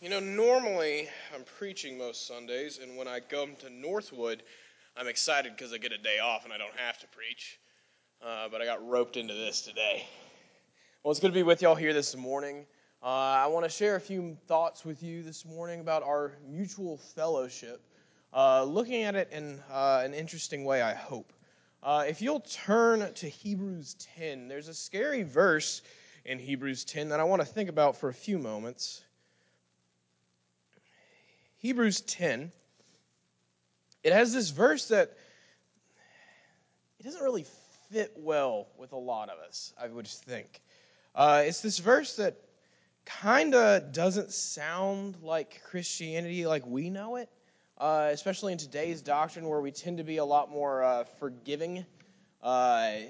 Normally I'm preaching most Sundays, and when I come to Northwood, I'm excited because I get a day off and I don't have to preach. But I got roped into this today. Well, it's good to be with y'all here this morning. I want to share a few thoughts with you this morning about our mutual fellowship, looking at it in an interesting way, I hope. If you'll turn to Hebrews 10, there's a scary verse in Hebrews 10 that I want to think about for a few moments. Hebrews 10, it has this verse that it doesn't really fit well with a lot of us, I would think. It's this verse that kind of doesn't sound like Christianity like we know it, especially in today's doctrine where we tend to be a lot more forgiving. Back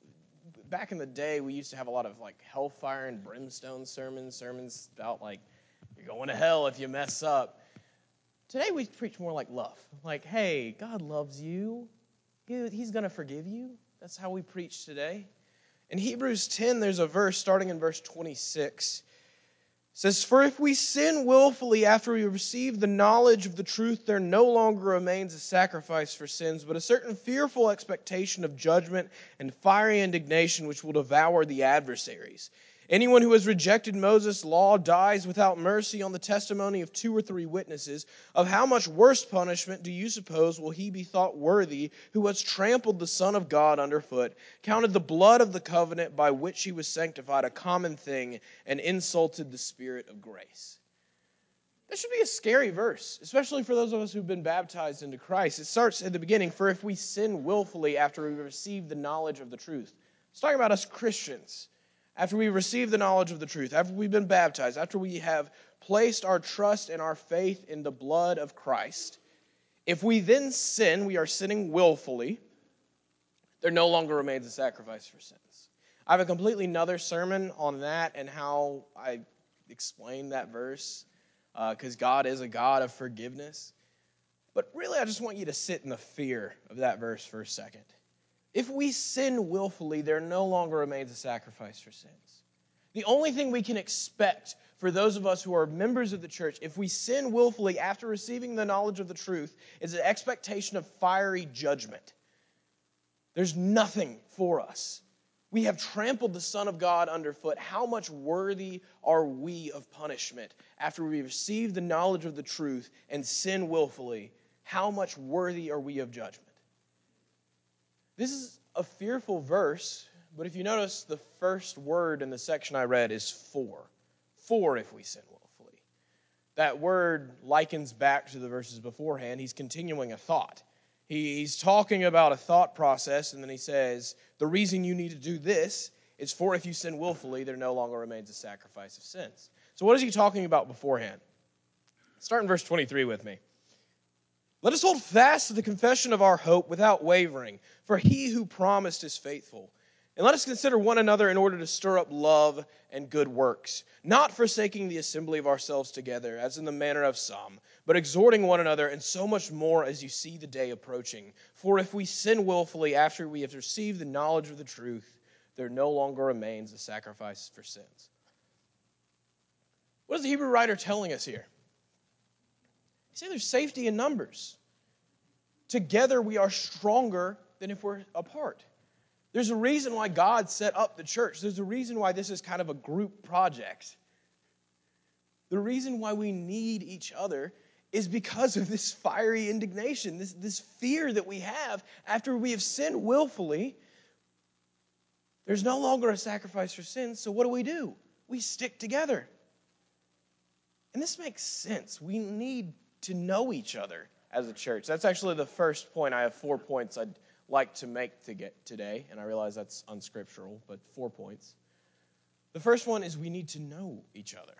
in the day, we used to have a lot of like hellfire and brimstone sermons about like you're going to hell if you mess up. Today we preach more like love. Like, hey, God loves you. He's going to forgive you. That's how we preach today. In Hebrews 10, there's a verse starting in verse 26. It says, "For if we sin willfully after we receive the knowledge of the truth, there no longer remains a sacrifice for sins, but a certain fearful expectation of judgment and fiery indignation which will devour the adversaries. Anyone who has rejected Moses' law dies without mercy on the testimony of 2 or 3 witnesses. Of how much worse punishment do you suppose will he be thought worthy who has trampled the Son of God underfoot, counted the blood of the covenant by which he was sanctified a common thing, and insulted the Spirit of grace?" That should be a scary verse, especially for those of us who've been baptized into Christ. It starts at the beginning, "For if we sin willfully after we receive the knowledge of the truth." It's talking about us Christians. After we receive the knowledge of the truth, after we've been baptized, after we have placed our trust and our faith in the blood of Christ, if we then sin, we are sinning willfully, there no longer remains a sacrifice for sins. I have a completely another sermon on that and how I explain that verse, because God is a God of forgiveness. But really, I just want you to sit in the fear of that verse for a second. If we sin willfully, there no longer remains a sacrifice for sins. The only thing we can expect for those of us who are members of the church, if we sin willfully after receiving the knowledge of the truth, is an expectation of fiery judgment. There's nothing for us. We have trampled the Son of God underfoot. How much worthy are we of punishment after we receive the knowledge of the truth and sin willfully? How much worthy are we of judgment? This is a fearful verse, but if you notice, the first word in the section I read is for. For if we sin willfully. That word likens back to the verses beforehand. He's continuing a thought. He's talking about a thought process, and then he says, the reason you need to do this is for if you sin willfully, there no longer remains a sacrifice of sins. So what is he talking about beforehand? Start in verse 23 with me. "Let us hold fast to the confession of our hope without wavering, for he who promised is faithful. And let us consider one another in order to stir up love and good works, not forsaking the assembly of ourselves together, as in the manner of some, but exhorting one another, and so much more as you see the day approaching. For if we sin willfully after we have received the knowledge of the truth, there no longer remains a sacrifice for sins." What is the Hebrew writer telling us here? He said there's safety in numbers. Together we are stronger than if we're apart. There's a reason why God set up the church. There's a reason why this is kind of a group project. The reason why we need each other is because of this fiery indignation, this fear that we have after we have sinned willfully. There's no longer a sacrifice for sins, so what do? We stick together. And this makes sense. We need to know each other as a church. That's actually the first point. I have 4 points I'd like to make today, and I realize that's unscriptural, but 4 points. The first one is we need to know each other.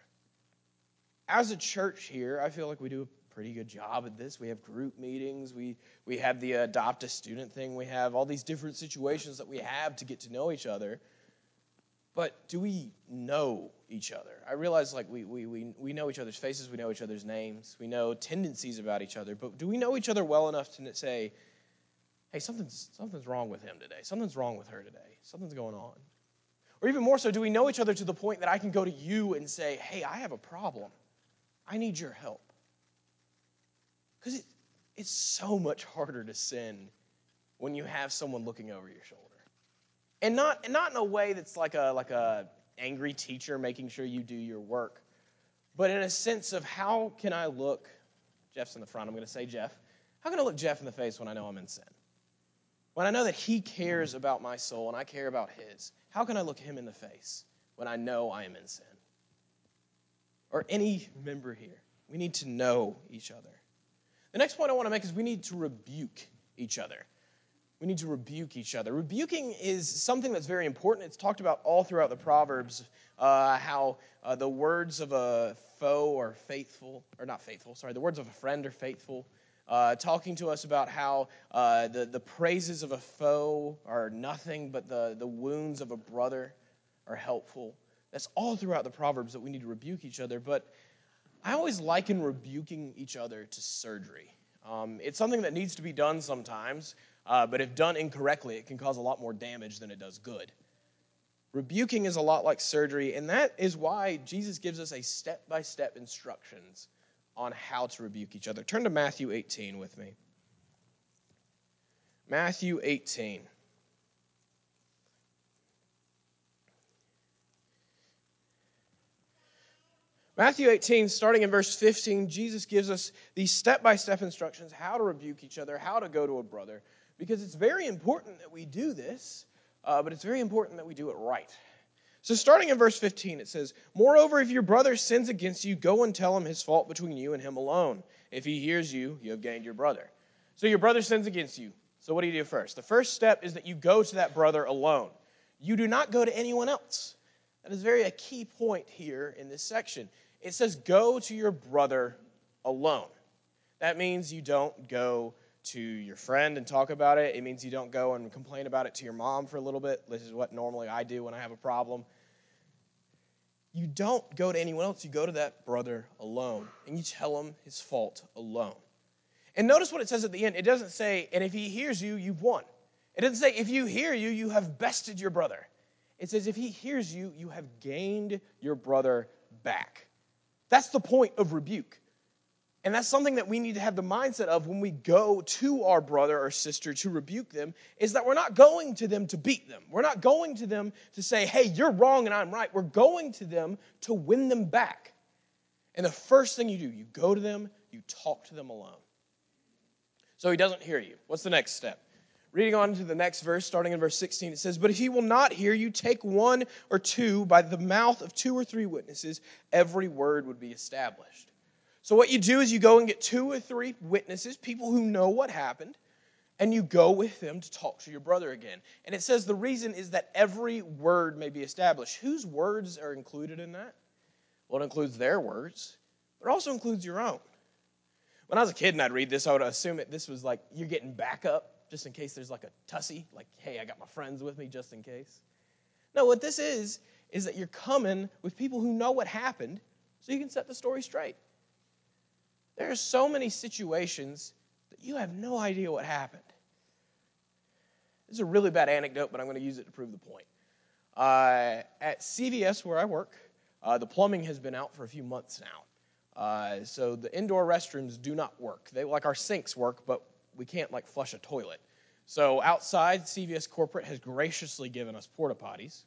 As a church here, I feel like we do a pretty good job at this. We have group meetings. We have the adopt a student thing. We have all these different situations that we have to get to know each other. But do we know each other? I realize like we know each other's faces, we know each other's names, we know tendencies about each other, but do we know each other well enough to say, hey, something's wrong with him today, something's wrong with her today, something's going on? Or even more so, do we know each other to the point that I can go to you and say, hey, I have a problem. I need your help. Because it's so much harder to sin when you have someone looking over your shoulder. And not in a way that's like a angry teacher making sure you do your work, but in a sense of how can I look, Jeff's in the front, I'm going to say Jeff, how can I look Jeff in the face when I know I'm in sin? When I know that he cares about my soul and I care about his, how can I look him in the face when I know I am in sin? Or any member here. We need to know each other. The next point I want to make is we need to rebuke each other. We need to rebuke each other. Rebuking is something that's very important. It's talked about all throughout the Proverbs, how the words of a foe are faithful, or not faithful, sorry, the words of a friend are faithful. Talking to us about how the praises of a foe are nothing, but the wounds of a brother are helpful. That's all throughout the Proverbs that we need to rebuke each other. But I always liken rebuking each other to surgery. It's something that needs to be done sometimes, but if done incorrectly, it can cause a lot more damage than it does good. Rebuking is a lot like surgery, and that is why Jesus gives us a step-by-step instructions on how to rebuke each other. Turn to Matthew 18 with me. Matthew 18. Matthew 18, starting in verse 15, Jesus gives us these step-by-step instructions how to rebuke each other, how to go to a brother, because it's very important that we do this, but it's very important that we do it right. So starting in verse 15, it says, "Moreover, if your brother sins against you, go and tell him his fault between you and him alone. If he hears you, you have gained your brother." So your brother sins against you. So what do you do first? The first step is that you go to that brother alone. You do not go to anyone else. That is a key point here in this section. It says, go to your brother alone. That means you don't go to your friend and talk about it. It means you don't go and complain about it to your mom for a little bit. This is what normally I do when I have a problem. You don't go to anyone else. You go to that brother alone, and you tell him his fault alone. And notice what it says at the end. It doesn't say, and if he hears you, you've won. It doesn't say, if you hear you, you have bested your brother. It says, if he hears you, you have gained your brother back. That's the point of rebuke. And that's something that we need to have the mindset of when we go to our brother or sister to rebuke them, is that we're not going to them to beat them. We're not going to them to say, hey, you're wrong and I'm right. We're going to them to win them back. And the first thing you do, you go to them, you talk to them alone. So he doesn't hear you. What's the next step? Reading on to the next verse, starting in verse 16, it says, "But if he will not hear you, take one or two by the mouth of 2 or 3 witnesses, every word would be established." So what you do is you go and get 2 or 3 witnesses, people who know what happened, and you go with them to talk to your brother again. And it says the reason is that every word may be established. Whose words are included in that? Well, it includes their words, but it also includes your own. When I was a kid and I'd read this, I would assume that this was like you're getting backup just in case there's like a tussy, like, hey, I got my friends with me just in case. No, what this is that you're coming with people who know what happened so you can set the story straight. There are so many situations that you have no idea what happened. This is a really bad anecdote, but I'm going to use it to prove the point. At CVS where I work, the plumbing has been out for a few months now. So the indoor restrooms do not work. They, like our sinks work, but we can't like flush a toilet. So outside, CVS corporate has graciously given us porta potties.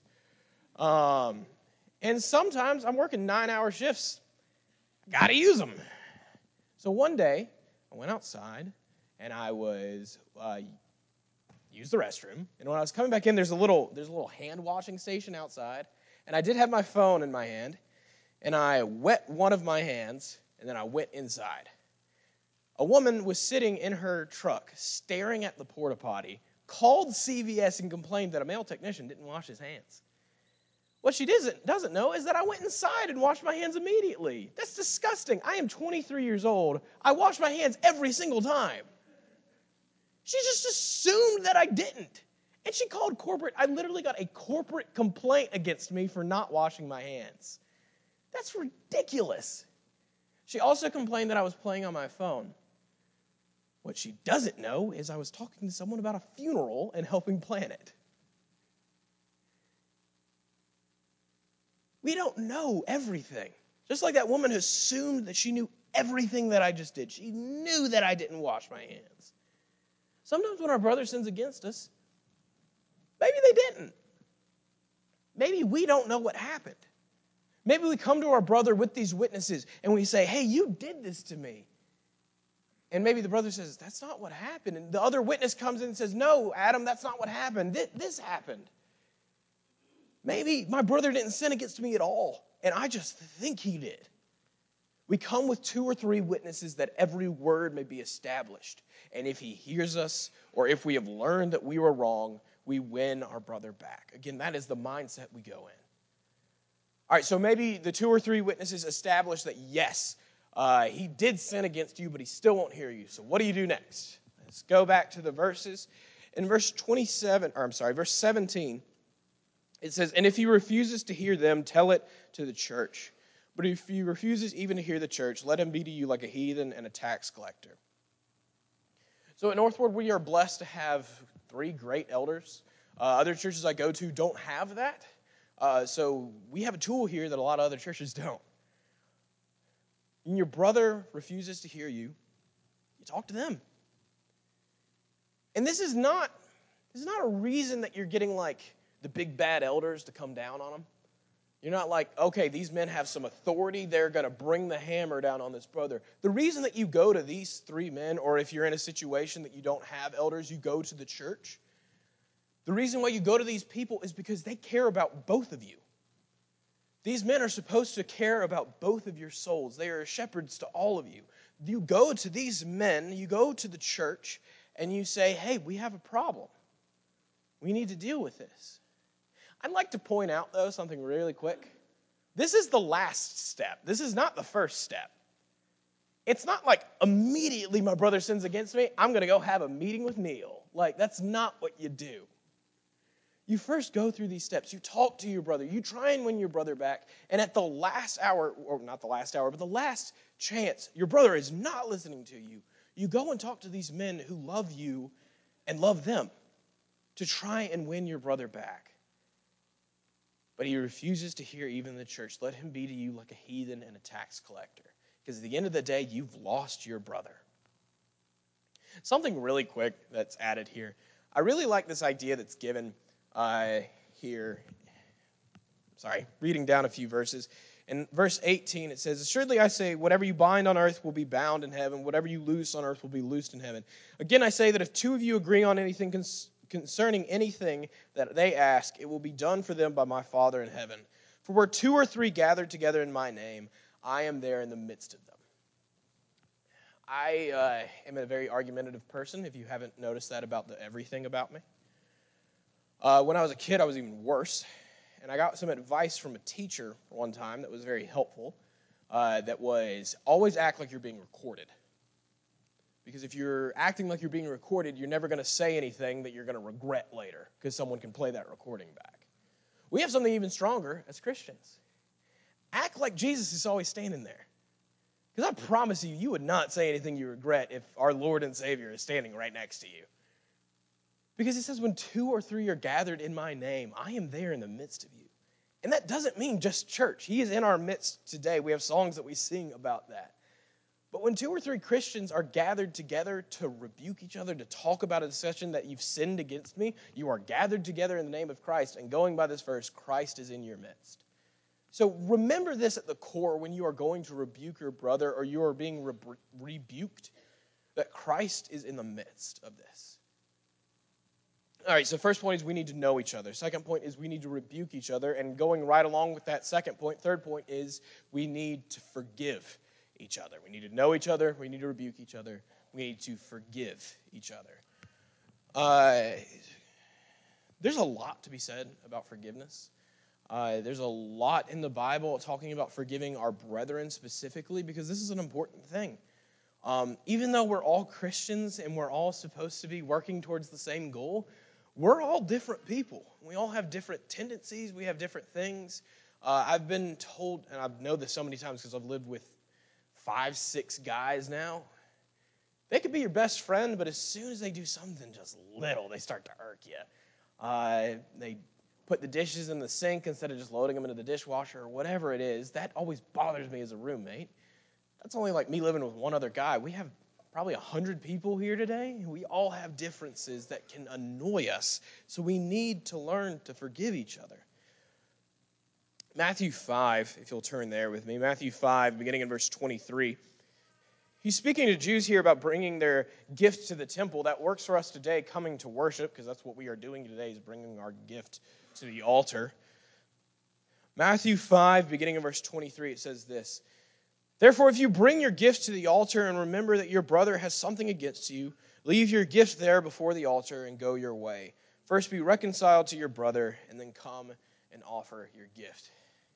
And sometimes I'm working 9-hour shifts. Got to use them. So one day, I went outside and I was used the restroom. And when I was coming back in, there's a little hand washing station outside. And I did have my phone in my hand. And I wet one of my hands, and then I went inside. A woman was sitting in her truck, staring at the porta potty, called CVS and complained that a male technician didn't wash his hands. What she doesn't know is that I went inside and washed my hands immediately. That's disgusting. I am 23 years old. I wash my hands every single time. She just assumed that I didn't. And she called corporate. I literally got a corporate complaint against me for not washing my hands. That's ridiculous. She also complained that I was playing on my phone. What she doesn't know is I was talking to someone about a funeral and helping plan it. We don't know everything. Just like that woman who assumed that she knew everything that I just did. She knew that I didn't wash my hands. Sometimes when our brother sins against us, maybe they didn't. Maybe we don't know what happened. Maybe we come to our brother with these witnesses and we say, hey, you did this to me. And maybe the brother says, that's not what happened. And the other witness comes in and says, no, Adam, that's not what happened. This happened. Maybe my brother didn't sin against me at all, and I just think he did. We come with 2 or 3 witnesses that every word may be established. And if he hears us, or if we have learned that we were wrong, we win our brother back. Again, that is the mindset we go in. All right, so maybe the 2 or 3 witnesses establish that, yes, he did sin against you, but he still won't hear you. So what do you do next? Let's go back to the verses. In verse 17, it says, and if he refuses to hear them, tell it to the church. But if he refuses even to hear the church, let him be to you like a heathen and a tax collector. So at Northward, we are blessed to have 3 great elders. Other churches I go to don't have that. So we have a tool here that a lot of other churches don't. When your brother refuses to hear you, you talk to them. And this is not a reason that you're getting like the big bad elders to come down on them. You're not like, okay, these men have some authority. They're going to bring the hammer down on this brother. The reason that you go to these 3 men, or if you're in a situation that you don't have elders, you go to the church. The reason why you go to these people is because they care about both of you. These men are supposed to care about both of your souls. They are shepherds to all of you. You go to these men, you go to the church, and you say, hey, we have a problem. We need to deal with this. I'd like to point out, though, something really quick. This is the last step. This is not the first step. It's not like immediately my brother sins against me, I'm going to go have a meeting with Neil. Like, that's not what you do. You first go through these steps. You talk to your brother. You try and win your brother back. And at the last hour, or not the last hour, but the last chance, your brother is not listening to you. You go and talk to these men who love you and love them to try and win your brother back. But he refuses to hear even the church. Let him be to you like a heathen and a tax collector. Because at the end of the day, you've lost your brother. Something really quick that's added here. I really like this idea that's given here. Reading down a few verses. In verse 18, it says, assuredly I say, whatever you bind on earth will be bound in heaven. Whatever you loose on earth will be loosed in heaven. Again, I say that if 2 of you agree on anything concerning anything that they ask, it will be done for them by my Father in heaven. For where 2 or 3 gathered together in my name, I am there in the midst of them. I am a very argumentative person, if you haven't noticed that about everything about me. When I was a kid, I was even worse. And I got some advice from a teacher one time that was very helpful. That was, always act like you're being recorded. Because if you're acting like you're being recorded, you're never going to say anything that you're going to regret later, because someone can play that recording back. We have something even stronger as Christians. Act like Jesus is always standing there. Because I promise you, you would not say anything you regret if our Lord and Savior is standing right next to you. Because it says, when 2 or 3 are gathered in my name, I am there in the midst of you. And that doesn't mean just church. He is in our midst today. We have songs that we sing about that. But when 2 or 3 Christians are gathered together to rebuke each other, to talk about a discussion that you've sinned against me, you are gathered together in the name of Christ. And going by this verse, Christ is in your midst. So remember this at the core when you are going to rebuke your brother or you are being rebuked, that Christ is in the midst of this. All right, so first point is we need to know each other. Second point is we need to rebuke each other. And going right along with that second point, third point is we need to forgive each other. We need to know each other. We need to rebuke each other. We need to forgive each other. There's a lot to be said about forgiveness. There's a lot in the Bible talking about forgiving our brethren specifically because this is an important thing. Even though we're all Christians and we're all supposed to be working towards the same goal, we're all different people. We all have different tendencies. We have different things. I've been told, and I know this so many times because I've lived with 5, 6 guys now. They could be your best friend, but as soon as they do something just little, they start to irk you. They put the dishes in the sink instead of just loading them into the dishwasher or whatever it is. That always bothers me as a roommate. That's only like me living with one other guy. We have probably 100 people here today. We all have differences that can annoy us. So we need to learn to forgive each other. Matthew 5, if you'll turn there with me. Matthew 5, beginning in verse 23. He's speaking to Jews here about bringing their gifts to the temple. That works for us today, coming to worship, because that's what we are doing today, is bringing our gift to the altar. Matthew 5, beginning in verse 23, it says this. Therefore, if you bring your gift to the altar and remember that your brother has something against you, leave your gift there before the altar and go your way. First be reconciled to your brother, and then come and offer your gift.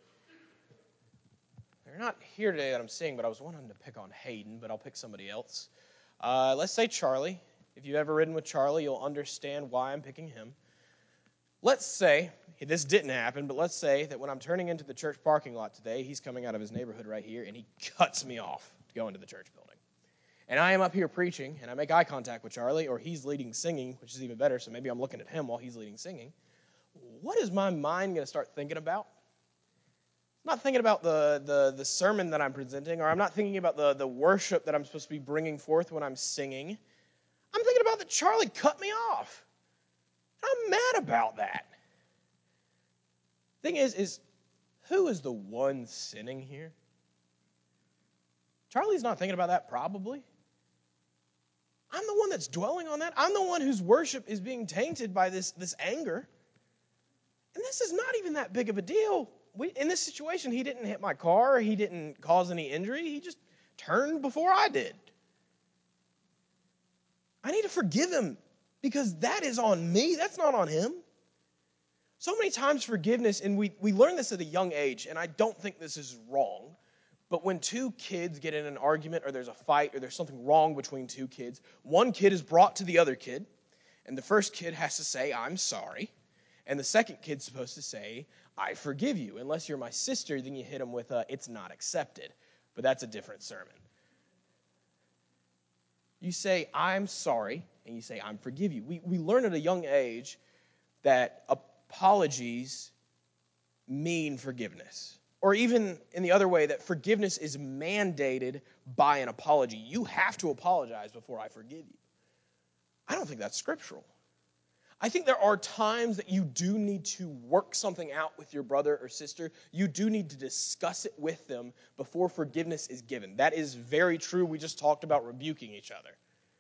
They're not here today that I'm seeing, but I was wanting to pick on Hayden, but I'll pick somebody else. Let's say Charlie. If you've ever ridden with Charlie, you'll understand why I'm picking him. Let's say, this didn't happen, but let's say that when I'm turning into the church parking lot today, he's coming out of his neighborhood right here, and he cuts me off to go into the church building. And I am up here preaching, and I make eye contact with Charlie, or he's leading singing, which is even better, so maybe I'm looking at him while he's leading singing. What is my mind going to start thinking about? I'm not thinking about the sermon that I'm presenting, or I'm not thinking about the worship that I'm supposed to be bringing forth when I'm singing. I'm thinking about that Charlie cut me off. I'm mad about that. Thing is who is the one sinning here? Charlie's not thinking about that, probably. I'm the one that's dwelling on that. I'm the one whose worship is being tainted by this anger. And this is not even that big of a deal. In this situation, he didn't hit my car. He didn't cause any injury. He just turned before I did. I need to forgive him because that is on me. That's not on him. So many times forgiveness, and we learn this at a young age, and I don't think this is wrong, but when two kids get in an argument or there's a fight or there's something wrong between two kids, one kid is brought to the other kid, and the first kid has to say, I'm sorry, and the second kid's supposed to say, I forgive you. Unless you're my sister, then you hit them with it's not accepted, but that's a different sermon. You say, I'm sorry, and you say, I forgive you. We learn at a young age that apologies mean forgiveness. Or even in the other way, that forgiveness is mandated by an apology. You have to apologize before I forgive you. I don't think that's scriptural. I think there are times that you do need to work something out with your brother or sister. You do need to discuss it with them before forgiveness is given. That is very true. We just talked about rebuking each other.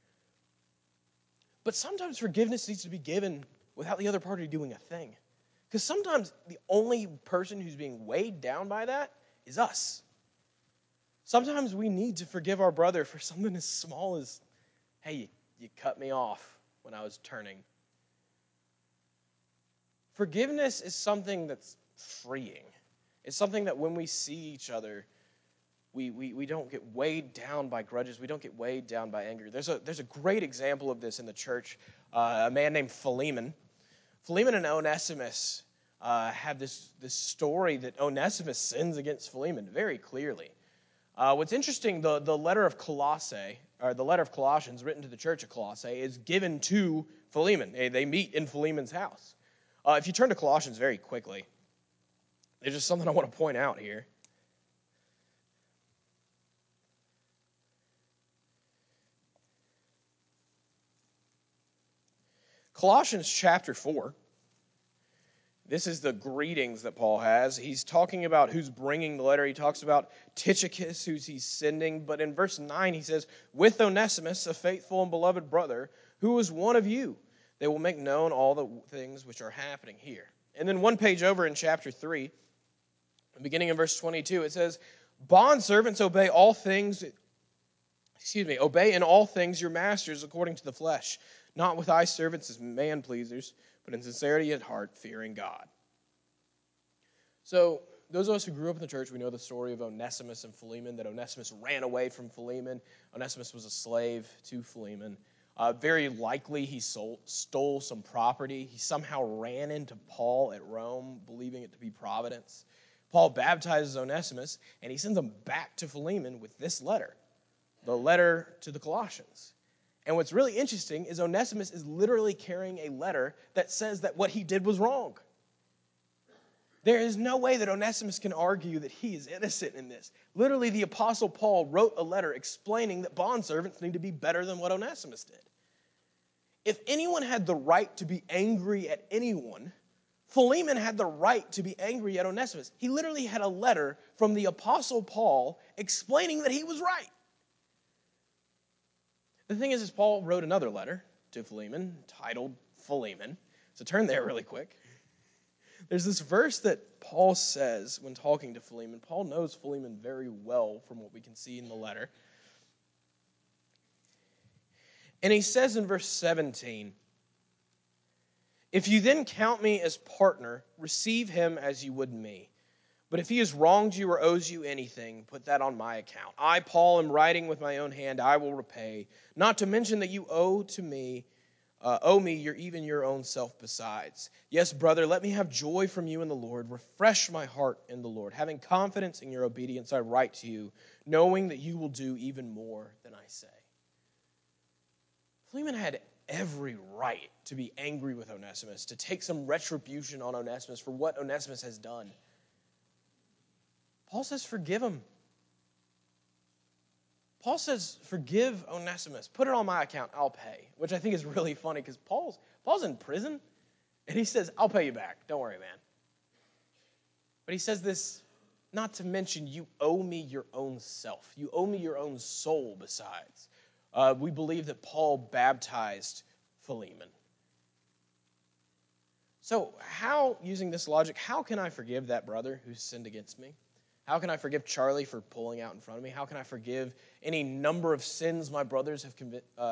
But sometimes forgiveness needs to be given without the other party doing a thing. Because sometimes the only person who's being weighed down by that is us. Sometimes we need to forgive our brother for something as small as, hey, you cut me off when I was turning. Forgiveness is something that's freeing. It's something that when we see each other, we don't get weighed down by grudges. We don't get weighed down by anger. There's a great example of this in the church. A man named Philemon. Philemon and Onesimus have this story that Onesimus sins against Philemon very clearly. What's interesting, the letter of Colossae, or the letter of Colossians written to the church of Colossae, is given to Philemon. They meet in Philemon's house. If you turn to Colossians very quickly, there's just something I want to point out here. Colossians chapter 4. This is the greetings that Paul has. He's talking about who's bringing the letter. He talks about Tychicus, who's he's sending. But in verse 9, he says, with Onesimus, a faithful and beloved brother, who is one of you, they will make known all the things which are happening here. And then one page over in chapter 3, beginning in verse 22, it says, bondservants, obey in all things your masters according to the flesh, not with eye servants as man-pleasers, but in sincerity at heart, fearing God. So, those of us who grew up in the church, we know the story of Onesimus and Philemon, that Onesimus ran away from Philemon. Onesimus was a slave to Philemon. Very likely he stole some property. He somehow ran into Paul at Rome, believing it to be providence. Paul baptizes Onesimus, and he sends him back to Philemon with this letter, the letter to the Colossians. And what's really interesting is Onesimus is literally carrying a letter that says that what he did was wrong. There is no way that Onesimus can argue that he is innocent in this. Literally, the Apostle Paul wrote a letter explaining that bondservants need to be better than what Onesimus did. If anyone had the right to be angry at anyone, Philemon had the right to be angry at Onesimus. He literally had a letter from the Apostle Paul explaining that he was right. The thing is Paul wrote another letter to Philemon titled Philemon. So turn there really quick. There's this verse that Paul says when talking to Philemon. Paul knows Philemon very well from what we can see in the letter. And he says in verse 17, "If you then count me as partner, receive him as you would me. But if he has wronged you or owes you anything, put that on my account. I, Paul, am writing with my own hand, I will repay. Not to mention that you owe me even your own self besides. Yes, brother, let me have joy from you in the Lord. Refresh my heart in the Lord. Having confidence in your obedience, I write to you, knowing that you will do even more than I say." Philemon had every right to be angry with Onesimus, to take some retribution on Onesimus for what Onesimus has done. Paul says, forgive him. Paul says, forgive Onesimus. Put it on my account. I'll pay. Which I think is really funny because Paul's in prison. And he says, I'll pay you back. Don't worry, man. But he says this, not to mention you owe me your own self. You owe me your own soul besides. We believe that Paul baptized Philemon. So using this logic, how can I forgive that brother who sinned against me? How can I forgive Charlie for pulling out in front of me? How can I forgive any number of sins my brothers have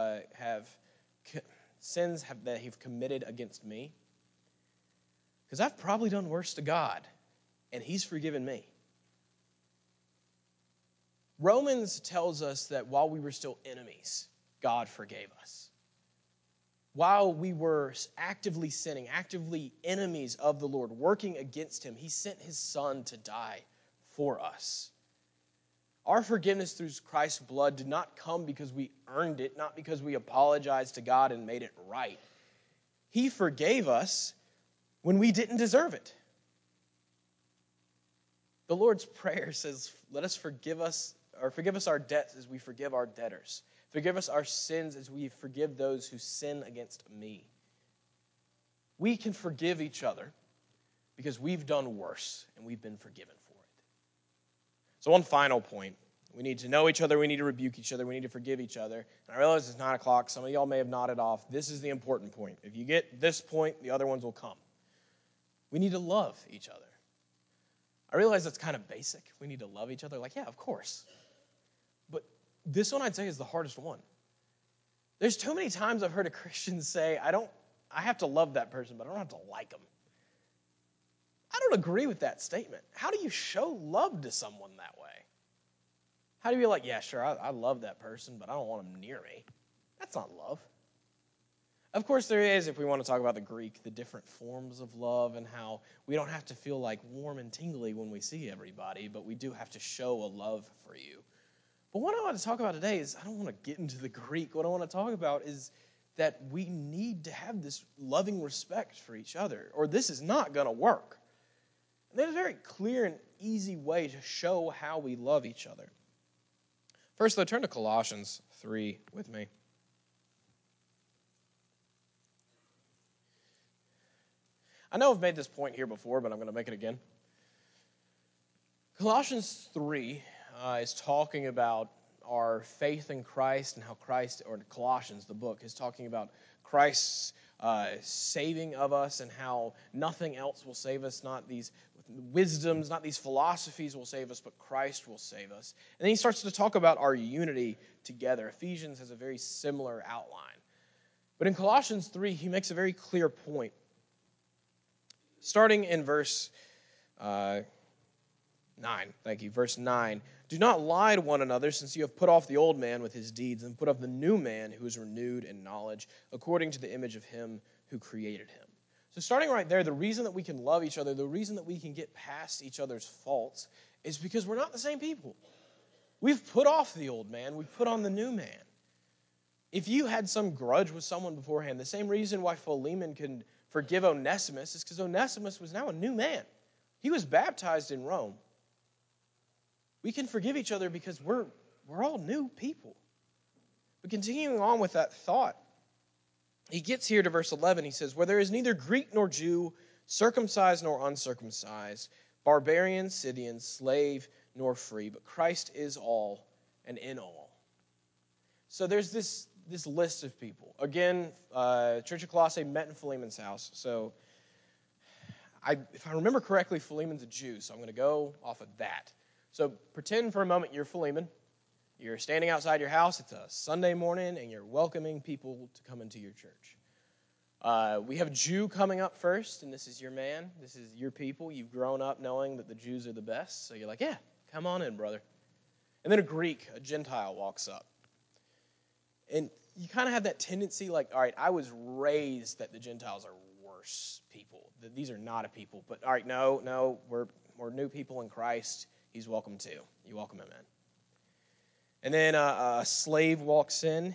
committed against me? Because I've probably done worse to God, and he's forgiven me. Romans tells us that while we were still enemies, God forgave us. While we were actively sinning, actively enemies of the Lord, working against him, he sent his son to die for us. Our forgiveness through Christ's blood did not come because we earned it, not because we apologized to God and made it right. He forgave us when we didn't deserve it. The Lord's Prayer says, let us forgive us our debts as we forgive our debtors. Forgive us our sins as we forgive those who sin against me. We can forgive each other because we've done worse and we've been forgiven for it. So one final point. We need to know each other. We need to rebuke each other. We need to forgive each other. And I realize it's 9 o'clock. Some of y'all may have nodded off. This is the important point. If you get this point, the other ones will come. We need to love each other. I realize that's kind of basic. We need to love each other. Like, yeah, of course. But this one I'd say is the hardest one. There's too many times I've heard a Christian say, I have to love that person, but I don't have to like them. I don't agree with that statement. How do you show love to someone that way? How do you be like, yeah, sure, I love that person, but I don't want them near me? That's not love. Of course, there is, if we want to talk about the Greek, the different forms of love and how we don't have to feel like warm and tingly when we see everybody, but we do have to show a love for you. But what I want to talk about today is, I don't want to get into the Greek. What I want to talk about is that we need to have this loving respect for each other, or this is not going to work. And there's a very clear and easy way to show how we love each other. First, though, turn to Colossians 3 with me. I know I've made this point here before, but I'm going to make it again. Colossians 3 is talking about our faith in Christ and how Christ, or Colossians, the book, is talking about Christ's saving of us and how nothing else will save us, not these wisdoms, not these philosophies will save us, but Christ will save us. And then he starts to talk about our unity together. Ephesians has a very similar outline. But in Colossians 3, he makes a very clear point. Starting in verse 9, verse 9. Do not lie to one another, since you have put off the old man with his deeds and put off the new man who is renewed in knowledge, according to the image of him who created him. So starting right there, the reason that we can love each other, the reason that we can get past each other's faults is because we're not the same people. We've put off the old man. We've put on the new man. If you had some grudge with someone beforehand, the same reason why Philemon can forgive Onesimus is because Onesimus was now a new man. He was baptized in Rome. We can forgive each other because we're all new people. But continuing on with that thought, he gets here to verse 11. He says, where there is neither Greek nor Jew, circumcised nor uncircumcised, barbarian, Scythian, slave nor free, but Christ is all and in all. So there's this list of people. Again, Church of Colossae met in Philemon's house. So if I remember correctly, Philemon's a Jew, so I'm going to go off of that. So pretend for a moment you're Philemon. You're standing outside your house. It's a Sunday morning, and you're welcoming people to come into your church. We have a Jew coming up first, and this is your man. This is your people. You've grown up knowing that the Jews are the best, so you're like, yeah, come on in, brother. And then a Greek, a Gentile, walks up. And you kind of have that tendency, like, all right, I was raised that the Gentiles are worse people. That these are not a people. But, all right, no, we're new people in Christ. He's welcome too. You welcome him in. And then a slave walks in,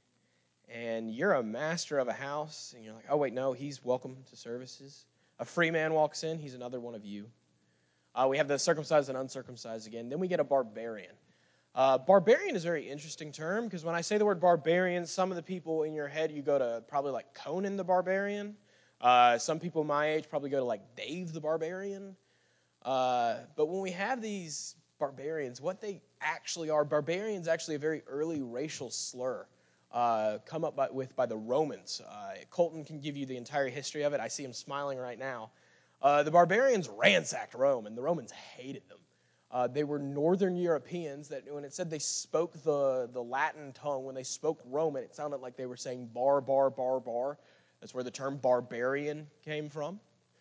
and you're a master of a house, and you're like, oh, wait, no, he's welcome to services. A free man walks in. He's another one of you. We have the circumcised and uncircumcised again. Then we get a barbarian. Barbarian is a very interesting term, because when I say the word barbarian, some of the people in your head, you go to probably like Conan the Barbarian. Some people my age probably go to like Dave the Barbarian. But when we have these barbarians, what they actually are, barbarians actually a very early racial slur come up by the Romans. Colton can give you the entire history of it. I see him smiling right now. The barbarians ransacked Rome, and the Romans hated them. They were northern Europeans that when it said they spoke the Latin tongue, when they spoke Roman, it sounded like they were saying bar, bar, bar, bar. That's where the term barbarian came from.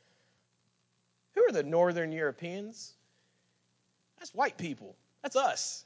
Who are the northern Europeans? That's white people. That's us.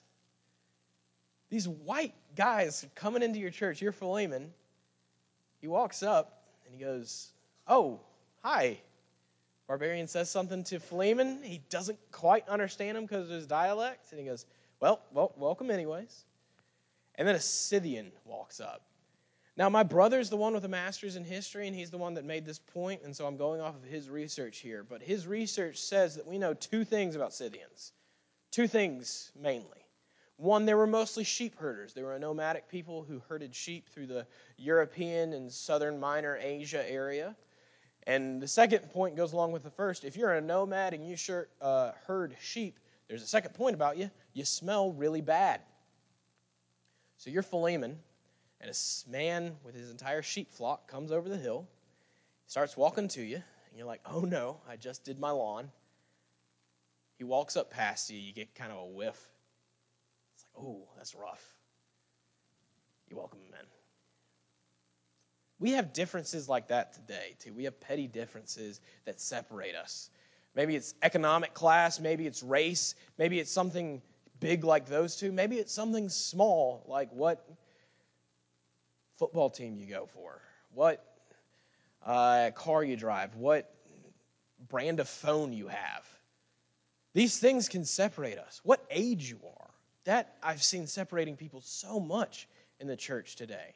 These white guys coming into your church, you're Philemon. He walks up and he goes, oh, hi. Barbarian says something to Philemon. He doesn't quite understand him because of his dialect. And he goes, well, welcome anyways. And then a Scythian walks up. Now, my brother's the one with a master's in history, and he's the one that made this point, and so I'm going off of his research here. But his research says that we know two things about Scythians. Two things, mainly. One, they were mostly sheep herders. They were a nomadic people who herded sheep through the European and southern Minor Asia area. And the second point goes along with the first. If you're a nomad and you herd sheep, there's a second point about you. You smell really bad. So you're Philemon. And a man with his entire sheep flock comes over the hill, starts walking to you, and you're like, oh no, I just did my lawn. He walks up past you, you get kind of a whiff. It's like, oh, that's rough. You welcome him in. We have differences like that today, too. We have petty differences that separate us. Maybe it's economic class, maybe it's race, maybe it's something big like those two, maybe it's something small like what football team you go for, what car you drive, what brand of phone you have. These things can separate us. What age you are. That I've seen separating people so much in the church today.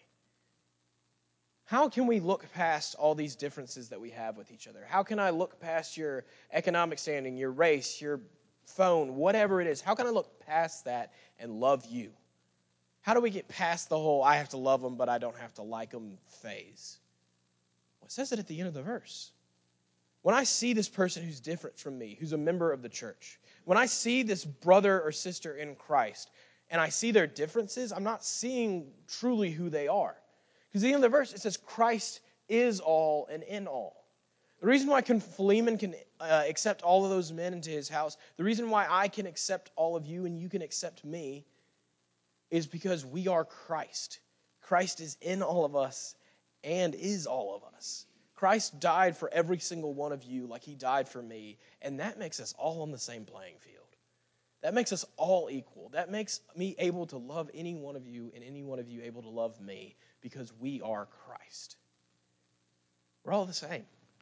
How can we look past all these differences that we have with each other? How can I look past your economic standing, your race, your phone, whatever it is? How can I look past that and love you? How do we get past the whole I have to love them but I don't have to like them phase? Well, it says it at the end of the verse. When I see this person who's different from me, who's a member of the church, when I see this brother or sister in Christ and I see their differences, I'm not seeing truly who they are. Because at the end of the verse, it says Christ is all and in all. The reason why Philemon can accept all of those men into his house, the reason why I can accept all of you and you can accept me, is because we are Christ. Christ is in all of us and is all of us. Christ died for every single one of you like he died for me, and that makes us all on the same playing field. That makes us all equal. That makes me able to love any one of you and any one of you able to love me because we are Christ. We're all the same.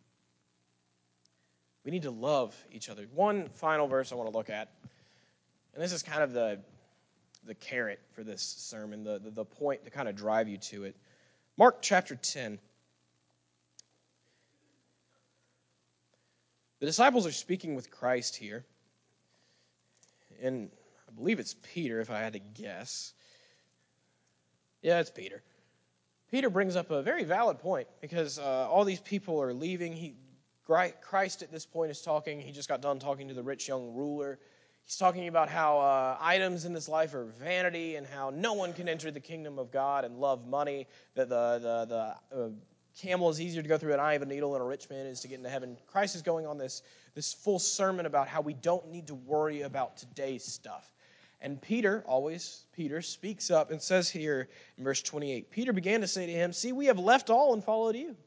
We need to love each other. One final verse I want to look at, and this is kind of the carrot for this sermon, the point to kind of drive you to it. Mark chapter 10. The disciples are speaking with Christ here. And I believe it's Peter, if I had to guess. Yeah, it's Peter. Peter brings up a very valid point because all these people are leaving. Christ at this point is talking. He just got done talking to the rich young ruler. He's talking about how items in this life are vanity and how no one can enter the kingdom of God and love money, that the camel is easier to go through an eye of a needle than a rich man is to get into heaven. Christ is going on this full sermon about how we don't need to worry about today's stuff. And Peter speaks up and says here in verse 28, Peter began to say to him, "See, we have left all and followed you."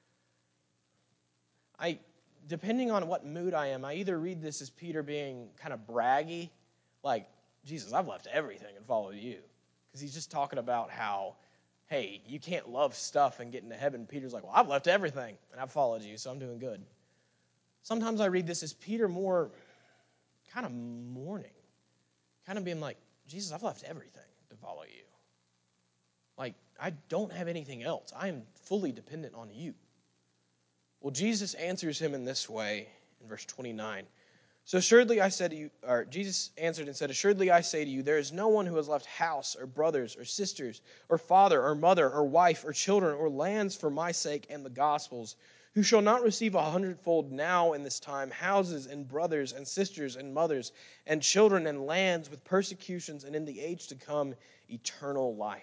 Depending on what mood I am, I either read this as Peter being kind of braggy, like, Jesus, I've left everything and followed you. Because he's just talking about how, hey, you can't love stuff and get into heaven. Peter's like, well, I've left everything and I've followed you, so I'm doing good. Sometimes I read this as Peter more kind of mourning, kind of being like, Jesus, I've left everything to follow you. Like, I don't have anything else. I am fully dependent on you. Well, Jesus answers him in this way in verse 29. So assuredly I said to you, or Jesus answered and said, assuredly I say to you, there is no one who has left house or brothers or sisters or father or mother or wife or children or lands for my sake and the gospel's, who shall not receive 100-fold now in this time houses and brothers and sisters and mothers and children and lands with persecutions and in the age to come eternal life.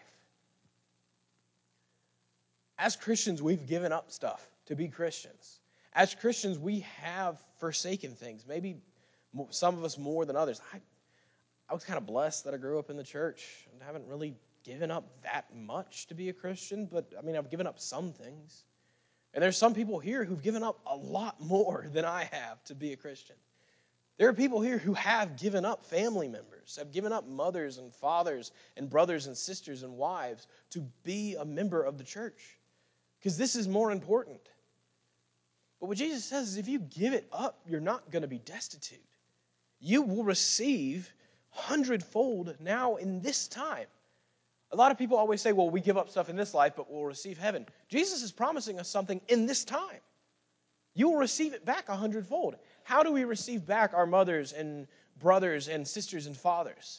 As Christians, we've given up stuff to be Christians. As Christians, we have forsaken things. Maybe some of us more than others. I was kind of blessed that I grew up in the church and haven't really given up that much to be a Christian, but I mean, I've given up some things. And there's some people here who've given up a lot more than I have to be a Christian. There are people here who have given up family members, have given up mothers and fathers and brothers and sisters and wives to be a member of the church. Because this is more important. But what Jesus says is if you give it up, you're not going to be destitute. You will receive 100-fold now in this time. A lot of people always say, well, we give up stuff in this life, but we'll receive heaven. Jesus is promising us something in this time. You will receive it back 100-fold. How do we receive back our mothers and brothers and sisters and fathers?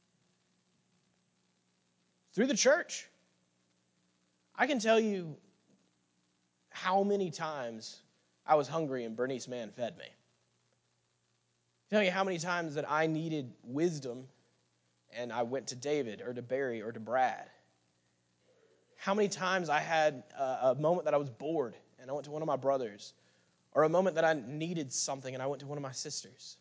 Through the church. I can tell you how many times I was hungry and Bernice Mann fed me. Tell you how many times that I needed wisdom and I went to David or to Barry or to Brad. How many times I had a moment that I was bored and I went to one of my brothers, or a moment that I needed something and I went to one of my sisters.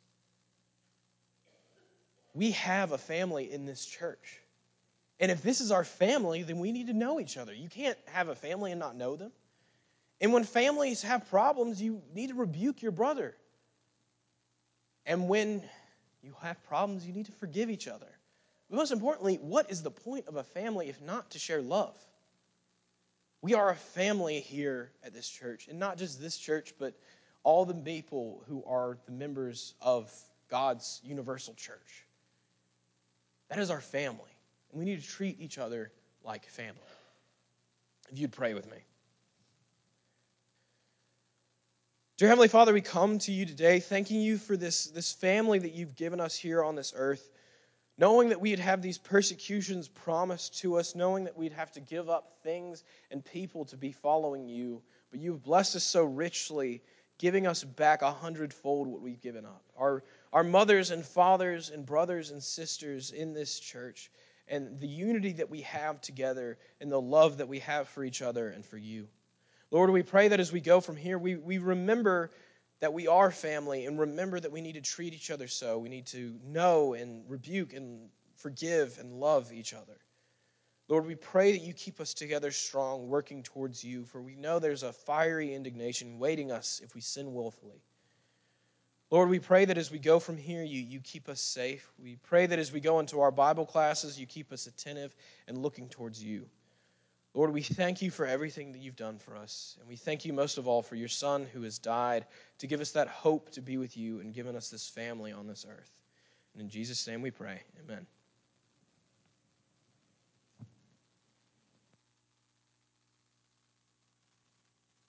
We have a family in this church. And if this is our family, then we need to know each other. You can't have a family and not know them. And when families have problems, you need to rebuke your brother. And when you have problems, you need to forgive each other. But most importantly, what is the point of a family if not to share love? We are a family here at this church, and not just this church, but all the people who are the members of God's universal church. That is our family, and we need to treat each other like family. If you'd pray with me. Dear Heavenly Father, we come to you today thanking you for this family that you've given us here on this earth, knowing that we'd have these persecutions promised to us, knowing that we'd have to give up things and people to be following you, but you've blessed us so richly, giving us back 100-fold what we've given up. Our mothers and fathers and brothers and sisters in this church, and the unity that we have together and the love that we have for each other and for you. Lord, we pray that as we go from here, we remember that we are family and remember that we need to treat each other so. We need to know and rebuke and forgive and love each other. Lord, we pray that you keep us together strong, working towards you, for we know there's a fiery indignation waiting us if we sin willfully. Lord, we pray that as we go from here, you keep us safe. We pray that as we go into our Bible classes, you keep us attentive and looking towards you. Lord, we thank you for everything that you've done for us. And we thank you most of all for your Son who has died to give us that hope to be with you and given us this family on this earth. And in Jesus' name we pray. Amen.